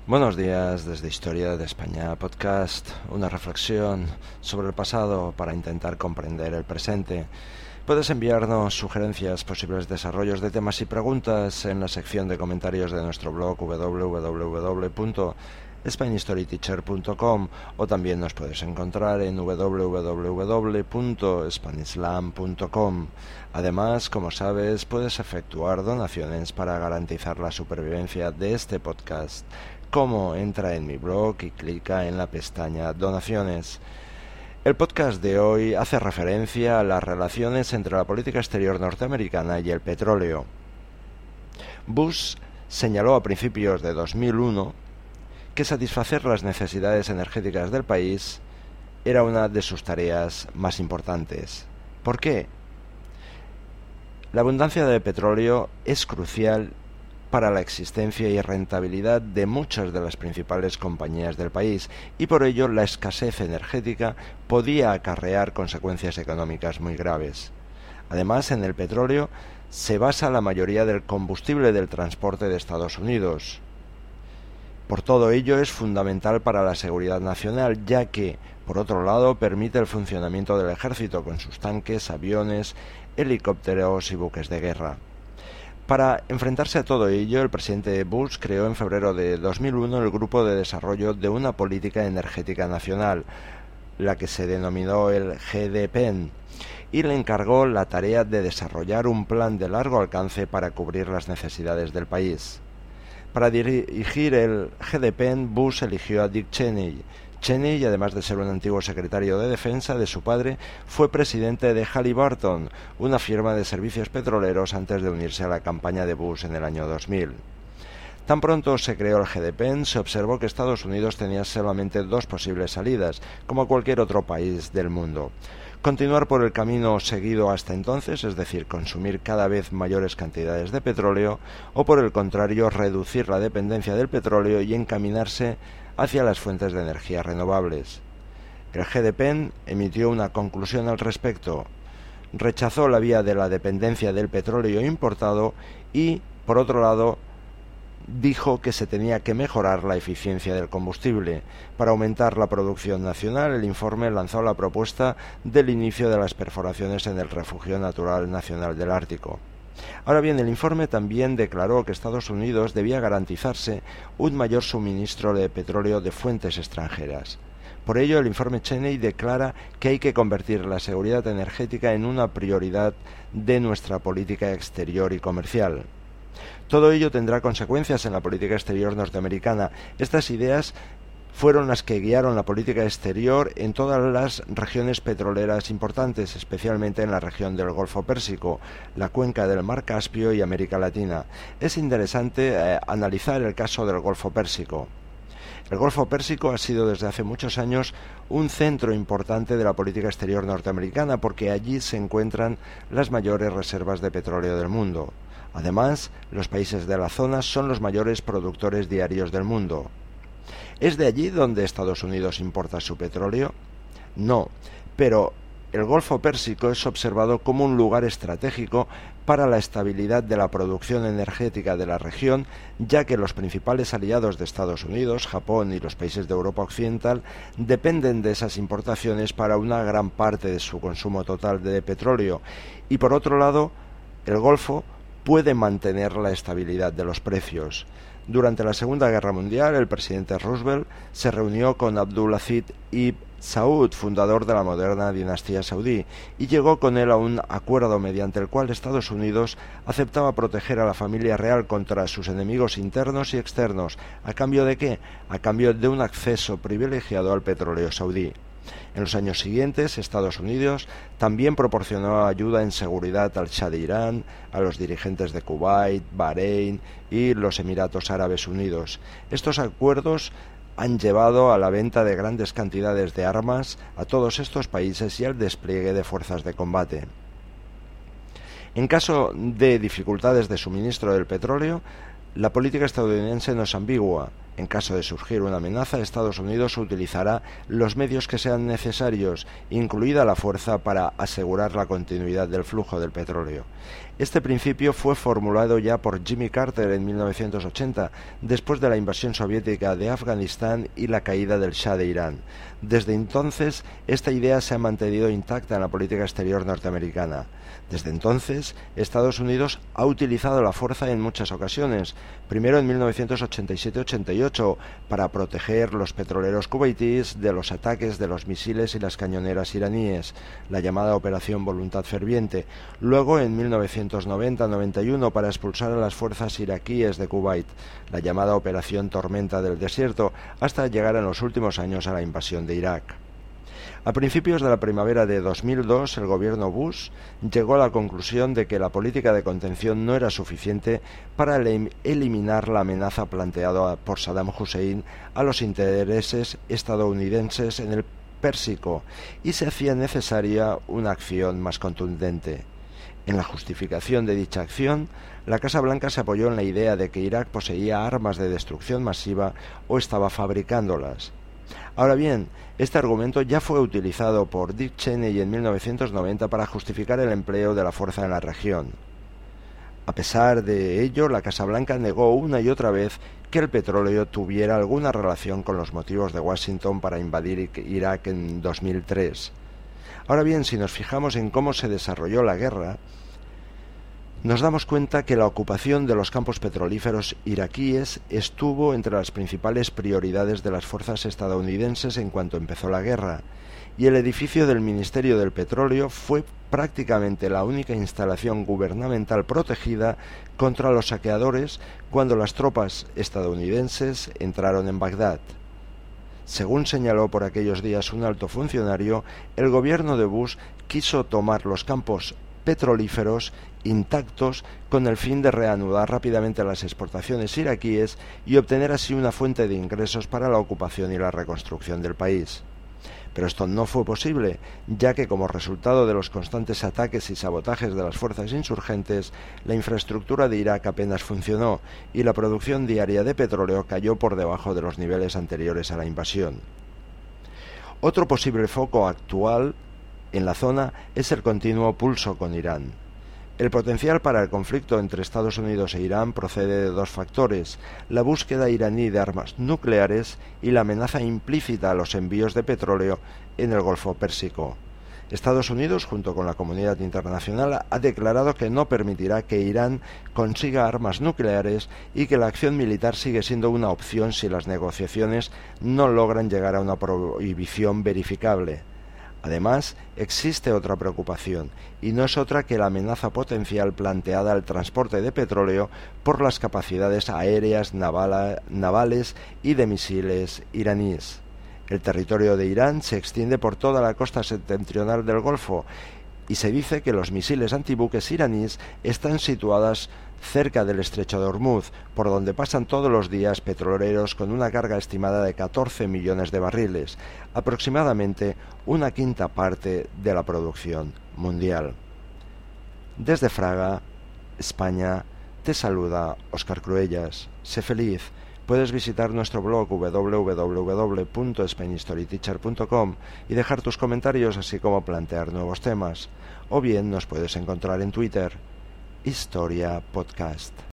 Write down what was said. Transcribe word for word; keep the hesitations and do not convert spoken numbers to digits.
Buenos días desde Historia de España Podcast, una reflexión sobre el pasado para intentar comprender el presente. Puedes enviarnos sugerencias, posibles desarrollos de temas y preguntas en la sección de comentarios de nuestro blog w w w punto spain history teacher punto com o también nos puedes encontrar en w w w punto spanislam punto com. Además, como sabes, puedes efectuar donaciones para garantizar la supervivencia de este podcast. Como entra en mi blog y clica en la pestaña Donaciones. El podcast de hoy hace referencia a las relaciones entre la política exterior norteamericana y el petróleo. Bush señaló a principios de dos mil uno que satisfacer las necesidades energéticas del país era una de sus tareas más importantes. ¿Por qué? La abundancia de petróleo es crucial para la existencia y rentabilidad de muchas de las principales compañías del país, y por ello la escasez energética podía acarrear consecuencias económicas muy graves. Además, en el petróleo se basa la mayoría del combustible del transporte de Estados Unidos. Por todo ello es fundamental para la seguridad nacional, ya que, por otro lado, permite el funcionamiento del ejército con sus tanques, aviones, helicópteros y buques de guerra. Para enfrentarse a todo ello, el presidente Bush creó en febrero de dos mil uno el Grupo de Desarrollo de una Política Energética Nacional, la que se denominó el G D P N, y le encargó la tarea de desarrollar un plan de largo alcance para cubrir las necesidades del país. Para dirigir el G D P N, Bush eligió a Dick Cheney. Cheney, además de ser un antiguo secretario de defensa de su padre, fue presidente de Halliburton, una firma de servicios petroleros, antes de unirse a la campaña de Bush en el año dos mil. Tan pronto se creó el G D P N, se observó que Estados Unidos tenía solamente dos posibles salidas, como cualquier otro país del mundo. Continuar por el camino seguido hasta entonces, es decir, consumir cada vez mayores cantidades de petróleo, o por el contrario, reducir la dependencia del petróleo y encaminarse hacia las fuentes de energía renovables. El G D P N emitió una conclusión al respecto. Rechazó la vía de la dependencia del petróleo importado y, por otro lado, dijo que se tenía que mejorar la eficiencia del combustible. Para aumentar la producción nacional, el informe lanzó la propuesta del inicio de las perforaciones en el Refugio Natural Nacional del Ártico. Ahora bien, el informe también declaró que Estados Unidos debía garantizarse un mayor suministro de petróleo de fuentes extranjeras. Por ello, el informe Cheney declara que hay que convertir la seguridad energética en una prioridad de nuestra política exterior y comercial. Todo ello tendrá consecuencias en la política exterior norteamericana. Estas ideas fueron las que guiaron la política exterior en todas las regiones petroleras importantes, especialmente en la región del Golfo Pérsico, la cuenca del Mar Caspio y América Latina. Es interesante eh, analizar el caso del Golfo Pérsico. El Golfo Pérsico ha sido desde hace muchos años un centro importante de la política exterior norteamericana, porque allí se encuentran las mayores reservas de petróleo del mundo. Además, los países de la zona son los mayores productores diarios del mundo. ¿Es de allí donde Estados Unidos importa su petróleo? No, pero el Golfo Pérsico es observado como un lugar estratégico para la estabilidad de la producción energética de la región, ya que los principales aliados de Estados Unidos, Japón y los países de Europa Occidental, dependen de esas importaciones para una gran parte de su consumo total de petróleo, y por otro lado, el Golfo puede mantener la estabilidad de los precios. Durante la Segunda Guerra Mundial, el presidente Roosevelt se reunió con Abdulaziz ibn Saud, fundador de la moderna dinastía saudí, y llegó con él a un acuerdo mediante el cual Estados Unidos aceptaba proteger a la familia real contra sus enemigos internos y externos. ¿A cambio de qué? A cambio de un acceso privilegiado al petróleo saudí. En los años siguientes, Estados Unidos también proporcionó ayuda en seguridad al Shah de Irán, a los dirigentes de Kuwait, Bahrein y los Emiratos Árabes Unidos. Estos acuerdos han llevado a la venta de grandes cantidades de armas a todos estos países y al despliegue de fuerzas de combate. En caso de dificultades de suministro del petróleo, la política estadounidense no es ambigua. En caso de surgir una amenaza, Estados Unidos utilizará los medios que sean necesarios, incluida la fuerza, para asegurar la continuidad del flujo del petróleo. Este principio fue formulado ya por Jimmy Carter en mil novecientos ochenta, después de la invasión soviética de Afganistán y la caída del Shah de Irán. Desde entonces, esta idea se ha mantenido intacta en la política exterior norteamericana. Desde entonces, Estados Unidos ha utilizado la fuerza en muchas ocasiones, primero en mil novecientos ochenta y siete ochenta y ocho para proteger los petroleros kuwaitíes de los ataques de los misiles y las cañoneras iraníes, la llamada Operación Voluntad Ferviente, luego en mil novecientos noventa noventa y uno para expulsar a las fuerzas iraquíes de Kuwait, la llamada Operación Tormenta del Desierto, hasta llegar en los últimos años a la invasión de Irak. A principios de la primavera de dos mil dos, el gobierno Bush llegó a la conclusión de que la política de contención no era suficiente para eliminar la amenaza planteada por Saddam Hussein a los intereses estadounidenses en el Pérsico y se hacía necesaria una acción más contundente. En la justificación de dicha acción, la Casa Blanca se apoyó en la idea de que Irak poseía armas de destrucción masiva o estaba fabricándolas. Ahora bien, este argumento ya fue utilizado por Dick Cheney en mil novecientos noventa para justificar el empleo de la fuerza en la región. A pesar de ello, la Casa Blanca negó una y otra vez que el petróleo tuviera alguna relación con los motivos de Washington para invadir Irak en dos mil tres. Ahora bien, si nos fijamos en cómo se desarrolló la guerra, nos damos cuenta que la ocupación de los campos petrolíferos iraquíes estuvo entre las principales prioridades de las fuerzas estadounidenses en cuanto empezó la guerra, y el edificio del Ministerio del Petróleo fue prácticamente la única instalación gubernamental protegida contra los saqueadores cuando las tropas estadounidenses entraron en Bagdad. Según señaló por aquellos días un alto funcionario, el gobierno de Bush quiso tomar los campos petrolíferos intactos con el fin de reanudar rápidamente las exportaciones iraquíes y obtener así una fuente de ingresos para la ocupación y la reconstrucción del país. Pero esto no fue posible, ya que como resultado de los constantes ataques y sabotajes de las fuerzas insurgentes, la infraestructura de Irak apenas funcionó y la producción diaria de petróleo cayó por debajo de los niveles anteriores a la invasión. Otro posible foco actual en la zona es el continuo pulso con Irán. El potencial para el conflicto entre Estados Unidos e Irán procede de dos factores: la búsqueda iraní de armas nucleares y la amenaza implícita a los envíos de petróleo en el Golfo Pérsico. Estados Unidos, junto con la comunidad internacional, ha declarado que no permitirá que Irán consiga armas nucleares y que la acción militar sigue siendo una opción si las negociaciones no logran llegar a una prohibición verificable. Además, existe otra preocupación, y no es otra que la amenaza potencial planteada al transporte de petróleo por las capacidades aéreas, navala, navales y de misiles iraníes. El territorio de Irán se extiende por toda la costa septentrional del Golfo, y se dice que los misiles antibuques iraníes están situados cerca del estrecho de Hormuz, por donde pasan todos los días petroleros con una carga estimada de catorce millones de barriles, aproximadamente una quinta parte de la producción mundial. Desde Fraga, España, te saluda Óscar Cruellas. Sé feliz. Puedes visitar nuestro blog w w w punto spain history teacher punto com y dejar tus comentarios, así como plantear nuevos temas. O bien nos puedes encontrar en Twitter. Historia Podcast.